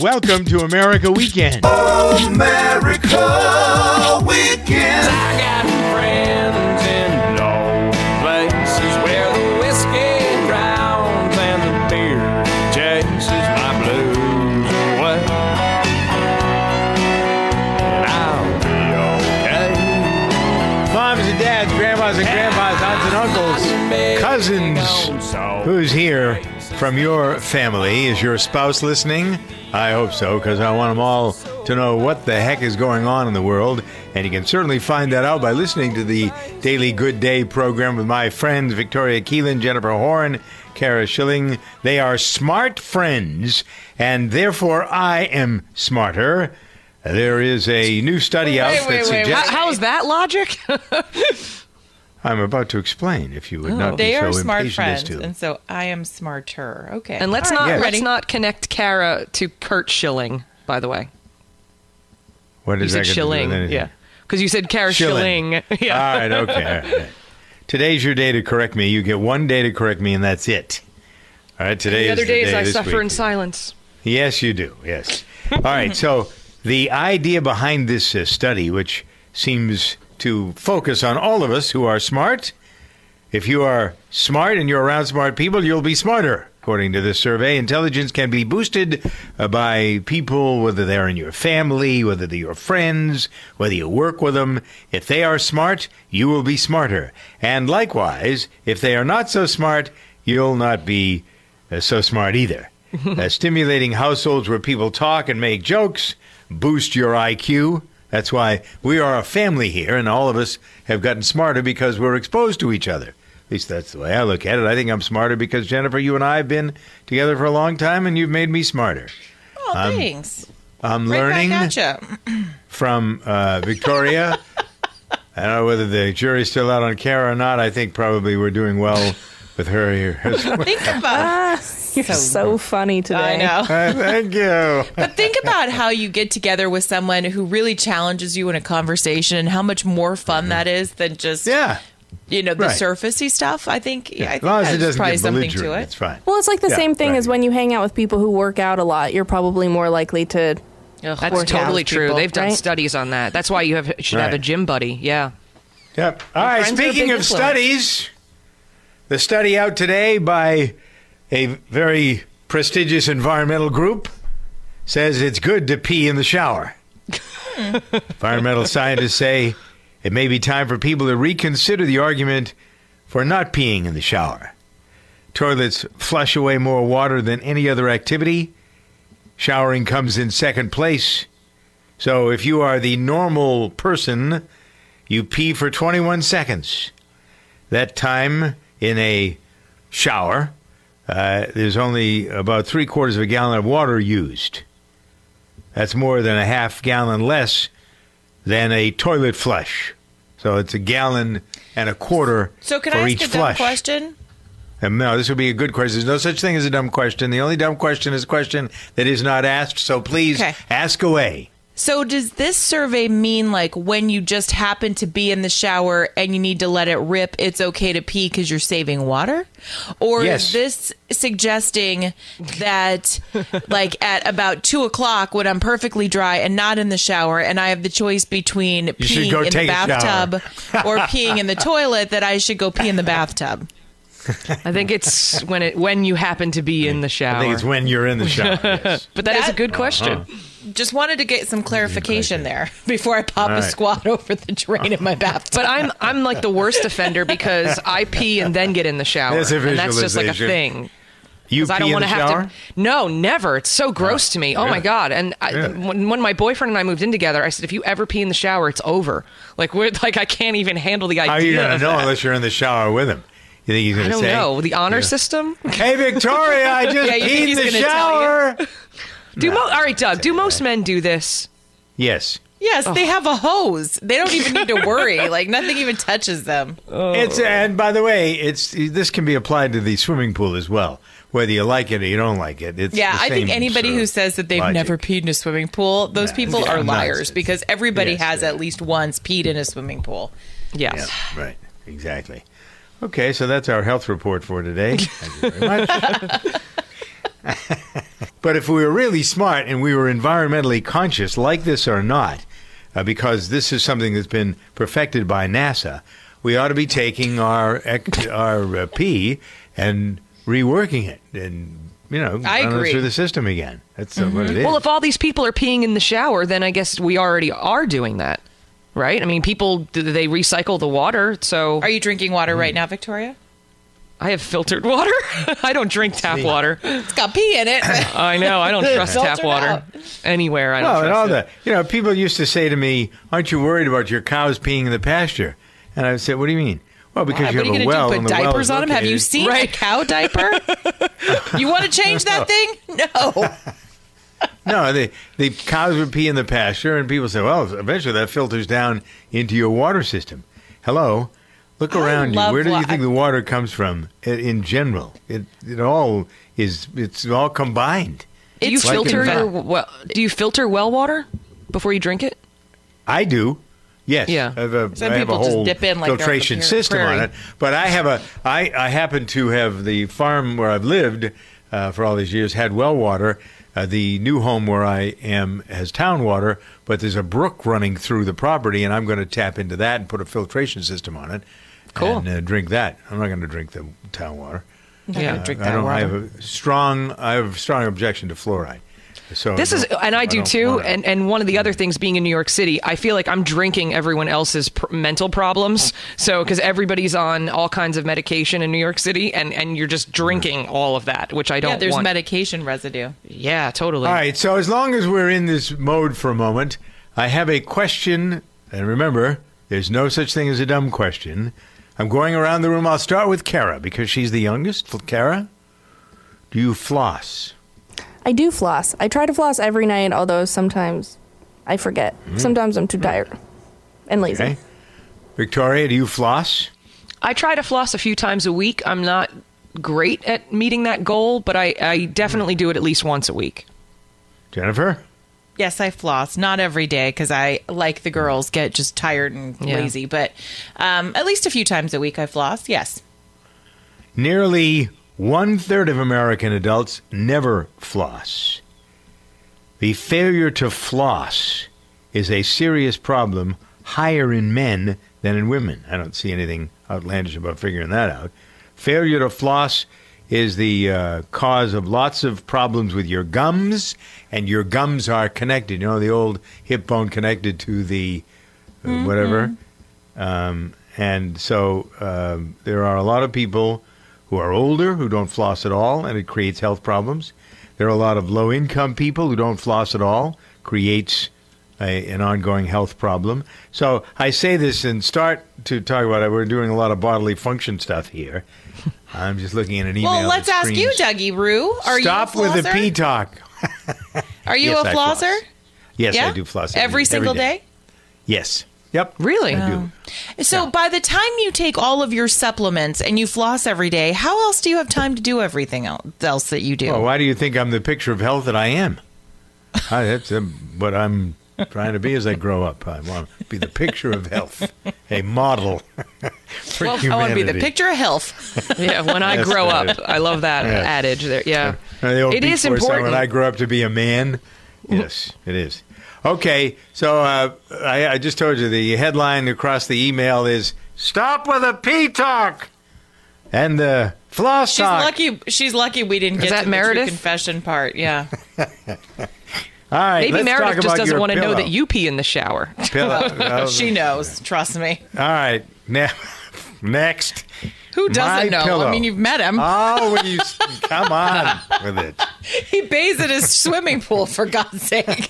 Welcome to America Weekend. America Weekend. I got friends in low places where the whiskey drowns and the beer chases my blues away. And I'll be okay. Moms and dads, grandmas and grandpas, aunts and uncles, cousins. Who's here from your family? Is your spouse listening? I hope so, because I want them all to know what the heck is going on in the world. And you can certainly find that out by listening to the Daily Good Day program with my friends Victoria Keelan, Jennifer Horn, Kara Schilling. They are smart friends, and therefore I am smarter. There is a new study out that suggests... How is that logic? I'm about to explain, if you would not be They so are smart impatient as friends, to. and so I am smarter. Okay. And let's All right, not ready? let's not connect Kara to Kurt Schilling, by the way. What You is said that got to do Schilling, with anything? yeah. Because you said Kara Schilling. Yeah. All right, okay. All right. Today's your day to correct me. You get one day to correct me, and that's it. All right, today The is other the days day I this suffer week. in silence. Yes, you do. Yes. All right. So the idea behind this study, which seems to focus on all of us who are smart, if you are smart and you're around smart people, you'll be smarter. According to this survey, intelligence can be boosted by people, whether they're in your family, whether they're your friends, whether you work with them. If they are smart, you will be smarter. And likewise, if they are not so smart, you'll not be so smart either. Stimulating households where people talk and make jokes boost your IQ. That's why we are a family here, and all of us have gotten smarter because we're exposed to each other. At least that's the way I look at it. I think I'm smarter because, Jennifer, you and I have been together for a long time, and you've made me smarter. Oh, thanks. I'm Right learning back at ya. from Victoria. I don't know whether the jury's still out on Kara or not. I think probably we're doing well with her here as well. Think about You're so funny today. I know. Thank you. But think about how you get together with someone who really challenges you in a conversation and how much more fun that is than just Yeah. the Right. surfacey stuff. I think I As think long as it there's doesn't probably get something belligerent, to it. it's fine. Well, it's like the Yeah, same thing right. as when you hang out with people who work out a lot. You're probably more likely to. That's Work totally out true. people, They've done right? studies on that. That's why you should have a Right. gym buddy. Yeah. Yep. All right. friends are a Speaking big of influence. studies, the study out today by a very prestigious environmental group says it's good to pee in the shower. Environmental scientists say it may be time for people to reconsider the argument for not peeing in the shower. Toilets flush away more water than any other activity. Showering comes in second place. So if you are the normal person, you pee for 21 seconds. That time in a shower, there's only about 3/4 of a gallon of water used. That's more than a half gallon less than a toilet flush. So it's a gallon and a quarter So can for I ask each a dumb flush. question? No, this would be a good question. There's no such thing as a dumb question. The only dumb question is a question that is not asked. So please Okay. ask away. So does this survey mean like when you just happen to be in the shower and you need to let it rip, it's okay to pee because you're saving water? Or Yes. is this suggesting that like at about 2:00 when I'm perfectly dry and not in the shower and I have the choice between should peeing go in the take a shower. bathtub or peeing in the toilet, that I should go pee in the bathtub? I think it's when you happen to be in the shower. I think it's when you're in the shower. Yes. But that is a good question. Just wanted to get some clarification there before I pop All a right. squat over the drain in my bathtub. But I'm like the worst offender because I pee and then get in the shower. That's a and that's just like a visualization. thing. You 'Cause I pee don't in want the to have shower? to. No, never. It's so gross to me. Oh my really? god! And Really? when my boyfriend and I moved in together, I said, if you ever pee in the shower, it's over. Like I can't even handle the idea. How are you going to of know that. unless you're in the shower with him? You think he's going I to don't say? know the honor system. Hey, Victoria, I just Yeah, you think peed in he's the gonna tell shower. All right, Doug. Do most men do this? Yes. Yes, they have a hose. They don't even need to worry. Like nothing even touches them. It's and by the way, this can be applied to the swimming pool as well. Whether you like it or you don't like it. It's Yeah, the I think same anybody sort who of says that they've logic. never peed in a swimming pool, those people Yeah, are liars nonsense. because everybody Yes, has yeah. at least once peed in a swimming pool. Yes. Yeah, right. Exactly. Okay, so that's our health report for today. Thank you very much. But if we were really smart and we were environmentally conscious, like this or not, because this is something that's been perfected by NASA, we ought to be taking our pee and reworking it and, I running it agree. through the system again. That's what it is. Well, if all these people are peeing in the shower, then I guess we already are doing that, right? I mean, people, they recycle the water, so... Are you drinking water right now, Victoria? I have filtered water. I don't drink tap water. It's got pee in it. I know. I don't trust tap Filtered water out. anywhere. I don't Well, and all trust it. that. People used to say to me, "Aren't you worried about your cows peeing in the pasture?" And I would say, "What do you mean?" Well, because What you are you have a going well, to do? and Put the well diapers is on them? Have you located- seen a cow diaper? You want to change that thing? No. No, the cows would pee in the pasture, and people say, "Well, eventually that filters down into your water system." Hello, look around you. love Where do you wa- think the water comes from? In general, it all is. It's all combined. Do you It's like filter in your fact. well? Do you filter well water before you drink it? I do. Yes. Yeah. I have a, Some I have a people just whole dip in like they're on the filtration system on prairie. it. But I have I happen to have the farm where I've lived for all these years had well water. The new home where I am has town water, but there's a brook running through the property, and I'm going to tap into that and put a filtration system on it. Cool. And drink that. I'm not going to drink the town water. Yeah. Drink I that don't. I water. have a strong objection to fluoride. So This is, and I do don't too. want it. And one of the other things, being in New York City, I feel like I'm drinking everyone else's mental problems. So, because everybody's on all kinds of medication in New York City, and you're just drinking all of that, which I don't Yeah, there's want. medication residue. Yeah, totally. All right, so as long as we're in this mode for a moment, I have a question. And remember, there's no such thing as a dumb question. I'm going around the room. I'll start with Kara because she's the youngest. Kara, do you floss? I do floss. I try to floss every night, although sometimes I forget. Sometimes I'm too tired and lazy. Okay. Victoria, do you floss? I try to floss a few times a week. I'm not great at meeting that goal, but I definitely do it at least once a week. Jennifer? Yes, I floss. Not every day because I, like the girls, get just tired and Yeah. lazy. But at least a few times a week I floss. Yes. Nearly 1/3 of American adults never floss. The failure to floss is a serious problem higher in men than in women. I don't see anything outlandish about figuring that out. Failure to floss is the cause of lots of problems with your gums, and your gums are connected. You know, the old hip bone connected to the whatever. And so there are a lot of people who are older who don't floss at all, and it creates health problems. There are a lot of low-income people who don't floss at all, creates an ongoing health problem. So I say this and start to talk about it. We're doing a lot of bodily function stuff here. I'm just looking at an email. Well, let's that ask you, screams, Dougie Rue. Are Stop you a with the flosser? pee talk. Are you Yes, a I flosser? floss. Yes, Yeah? I do floss Every single day? Yes. Yep. Really? I do. So by the time you take all of your supplements and you floss every day, how else do you have time to do everything else that you do? Well, why do you think I'm the picture of health that I am? That's what I'm trying to be as I grow up. I want to be the picture of health, a model for I humanity. want to be the picture of health. Yeah, when I That's grow right. up. I love that Yeah. adage there. Yeah. The old It Beach is Boys song, important. When I grow up to be a man. Yes, it is. Okay, so I just told you the headline across the email is "Stop with the pee talk," and the floss talk. She's lucky we didn't Is get that to the Meredith? true confession part. Yeah. All right, Maybe let's Meredith talk just about doesn't your want to know pillow. that you pee in the shower. Pillow. She knows. Trust me. All right, now next. Who doesn't My know? pillow. I mean, you've met him. Oh, when you come on with it. He bathes in his swimming pool, for God's sake.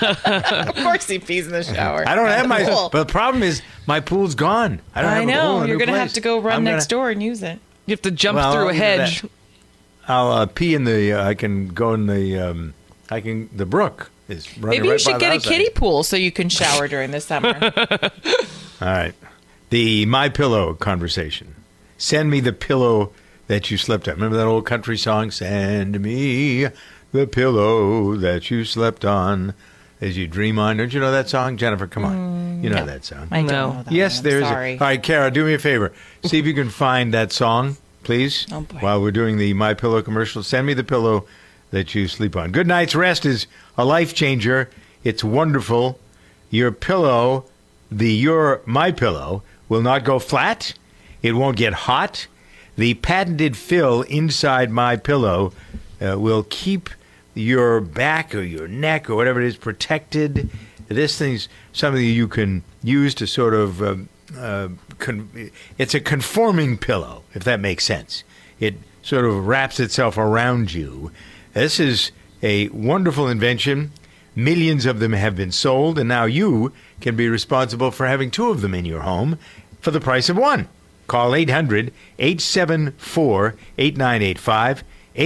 Of course he pees in the shower. I don't have my. Pool. But the problem is my pool's gone. I don't I have a pool know. in a You're new going to have place. to go run I'm next gonna- door and use it. You have to jump Well, through a I'll do hedge. that. I'll pee in the. I can go in the. I can. The brook is running Maybe right you should by get the a house. kiddie pool so you can shower during the summer. All right. The My Pillow conversation. Send me the pillow that you slept on. Remember that old country song? Send me the pillow that you slept on as you dream on. Don't you know that song? Jennifer, come on. You know that song. I don't No. know that Yes, one. there's. Sorry. All right, Kara, do me a favor. See if you can find that song, please. Oh, boy. While we're doing the My Pillow commercial, send me the pillow that you sleep on. Good night's rest is a life changer. It's wonderful. Your pillow, your My Pillow, will not go flat. It won't get hot. The patented fill inside My Pillow will keep your back or your neck or whatever it is protected. This thing's something you can use to sort of it's a conforming pillow, if that makes sense. It sort of wraps itself around you. This is a wonderful invention. Millions of them have been sold, and now you can be responsible for having 2 of them in your home for the price of 1. Call 800-874-8985,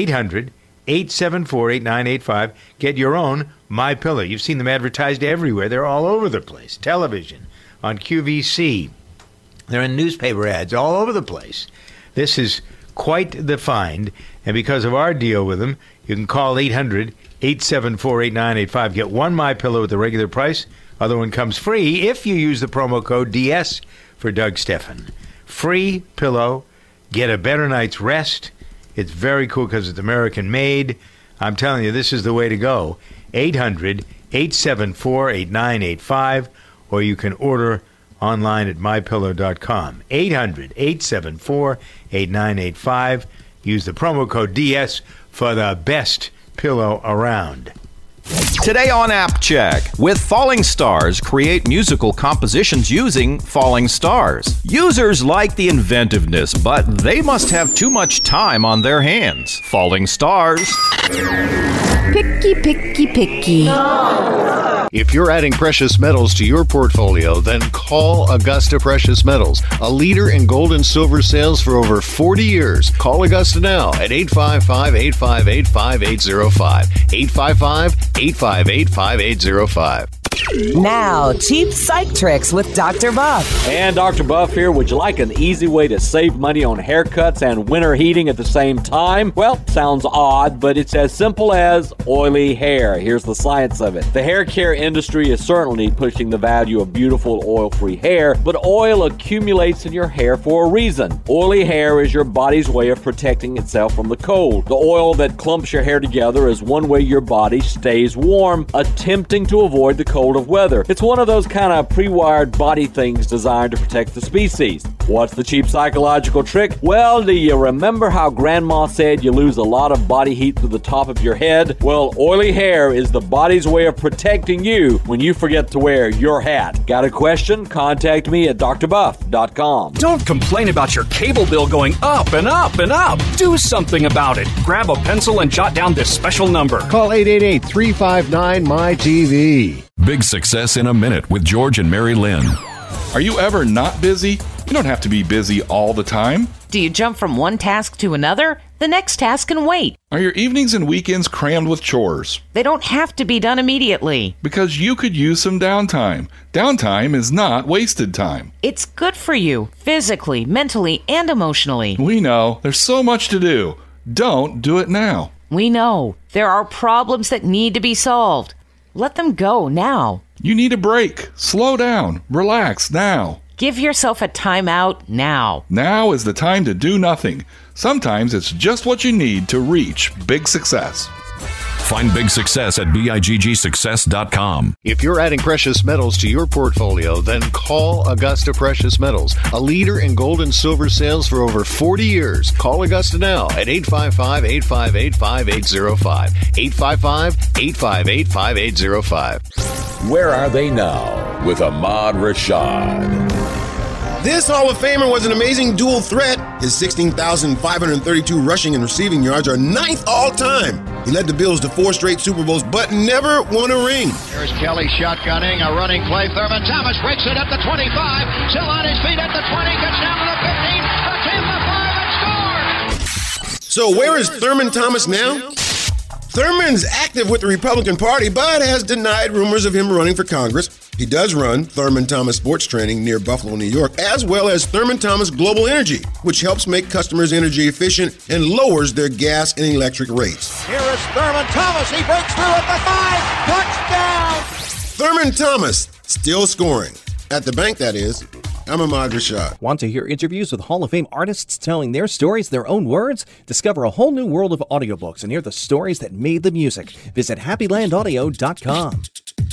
800-874-8985. Get your own My Pillow. You've seen them advertised everywhere. They're all over the place. Television, on QVC. They're in newspaper ads all over the place. This is quite the find, and because of our deal with them, you can call 800-874-8985. Get 1 My Pillow at the regular price. Other one comes free if you use the promo code DS for Doug Stephan. Free pillow. Get a better night's rest. It's very cool because it's American made. I'm telling you, this is the way to go. 800-874-8985, or you can order online at mypillow.com. 800-874-8985. Use the promo code DS for the best pillow around. Today on App Check, with Falling Stars, create musical compositions using falling stars. Users like the inventiveness, but they must have too much time on their hands. Falling Stars. Picky, picky, picky. If you're adding precious metals to your portfolio, then call Augusta Precious Metals, a leader in gold and silver sales for over 40 years. Call Augusta now at 855-858-5805. 855-858-5805. Now, cheap psych tricks with Dr. Buff. And Dr. Buff here. Would you like an easy way to save money on haircuts and winter heating at the same time? Well, sounds odd, but it's as simple as oily hair. Here's the science of it. The hair care industry is certainly pushing the value of beautiful oil-free hair, but oil accumulates in your hair for a reason. Oily hair is your body's way of protecting itself from the cold. The oil that clumps your hair together is one way your body stays warm, attempting to avoid the cold of weather. It's one of those kind of pre-wired body things designed to protect the species. What's the cheap psychological trick? Well, do you remember how Grandma said you lose a lot of body heat through the top of your head? Well, oily hair is the body's way of protecting you when you forget to wear your hat. Got a question? Contact me at drbuff.com. Don't complain about your cable bill going up and up and up. Do something about it. Grab a pencil and jot down this special number. Call 888-359-MY-TV. Big Success in a Minute with George and Mary Lynn. Are you ever not busy? You don't have to be busy all the time. Do you jump from one task to another? The next task can wait. Are your evenings and weekends crammed with chores? They don't have to be done immediately. Because you could use some downtime. Downtime is not wasted time. It's good for you, physically, mentally, and emotionally. We know. There's so much to do. Don't do it now. We know. There are problems that need to be solved. Let them go now. You need a break. Slow down. Relax now. Give yourself a timeout now. Now is the time to do nothing. Sometimes it's just what you need to reach big success. Find Big Success at BIGGsuccess.com. If you're adding precious metals to your portfolio, then call Augusta Precious Metals, a leader in gold and silver sales for over 40 years. Call Augusta now at 855-858-5805. 855-858-5805. Where are they now with Ahmad Rashad? This Hall of Famer was an amazing dual threat. His 16,532 rushing and receiving yards are 9th all-time. He led the Bills to 4 straight Super Bowls, but never won a ring. Here's Kelly shotgunning, a running play. Thurman Thomas breaks it at the 25, still on his feet at the 20, gets down to the 15, a 10, the 5, and scores! So where is Thurman Thomas now? Thurman's active with the Republican Party, but has denied rumors of him running for Congress. He does run Thurman Thomas Sports Training near Buffalo, New York, as well as Thurman Thomas Global Energy, which helps make customers energy efficient and lowers their gas and electric rates. Here is Thurman Thomas. He breaks through at the 5. Touchdown! Thurman Thomas still scoring. At the bank, that is. I'm Ahmad Rashad. Want to hear interviews with Hall of Fame artists telling their stories, their own words? Discover a whole new world of audiobooks and hear the stories that made the music. Visit happylandaudio.com.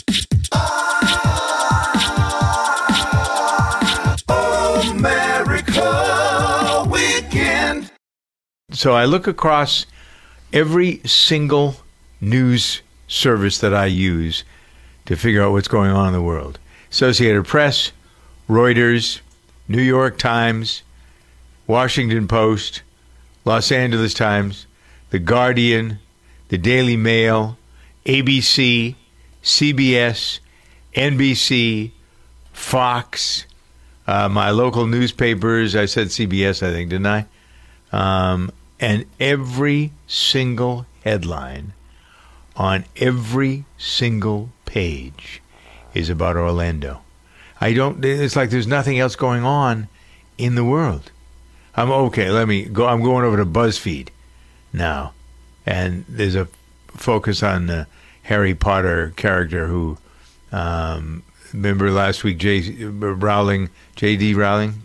America Weekend. So I look across every single news service that I use to figure out what's going on in the world. Associated Press, Reuters, New York Times, Washington Post, Los Angeles Times, The Guardian, The Daily Mail, ABC, CBS, NBC, Fox, my local newspapers. I said CBS, I think, didn't I? And every single headline on every single page is about Orlando. It's like there's nothing else going on in the world. I'm going over to BuzzFeed now, and there's a focus on the Harry Potter character who, remember last week, J.D. Rowling, J.K. Rowling.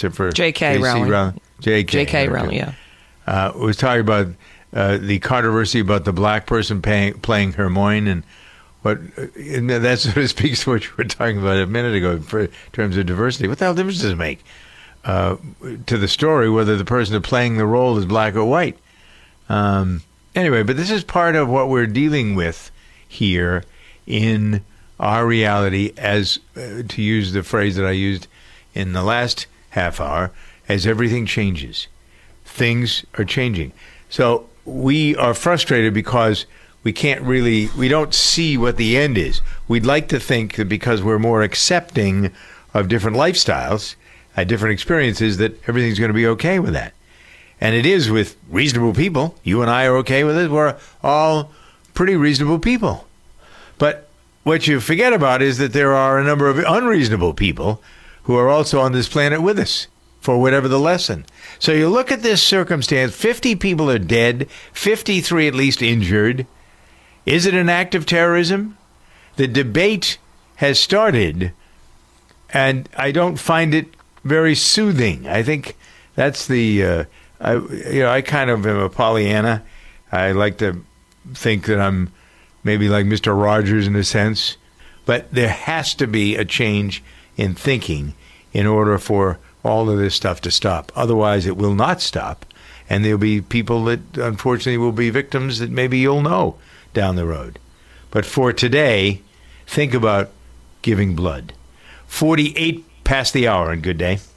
J.K. Rowling, yeah. Was talking about the controversy about the black person playing Hermione, and that sort of speaks to what you were talking about a minute ago in terms of diversity. What the hell difference does it make to the story whether the person playing the role is black or white? Anyway, but this is part of what we're dealing with here in our reality, as to use the phrase that I used in the last half hour, as everything changes. Things are changing. So we are frustrated because we don't see what the end is. We'd like to think that because we're more accepting of different lifestyles, different experiences, that everything's going to be okay with that. And it is with reasonable people. You and I are okay with it. We're all pretty reasonable people. But what you forget about is that there are a number of unreasonable people who are also on this planet with us for whatever the lesson. So you look at this circumstance, 50 people are dead, 53 at least injured. Is it an act of terrorism? The debate has started, and I don't find it very soothing. I think that's I kind of am a Pollyanna. I like to think that I'm maybe like Mr. Rogers in a sense, but there has to be a change in thinking in order for all of this stuff to stop. Otherwise, it will not stop, and there'll be people that unfortunately will be victims that maybe you'll know down the road. But for today, think about giving blood. 48 past the hour, and good day.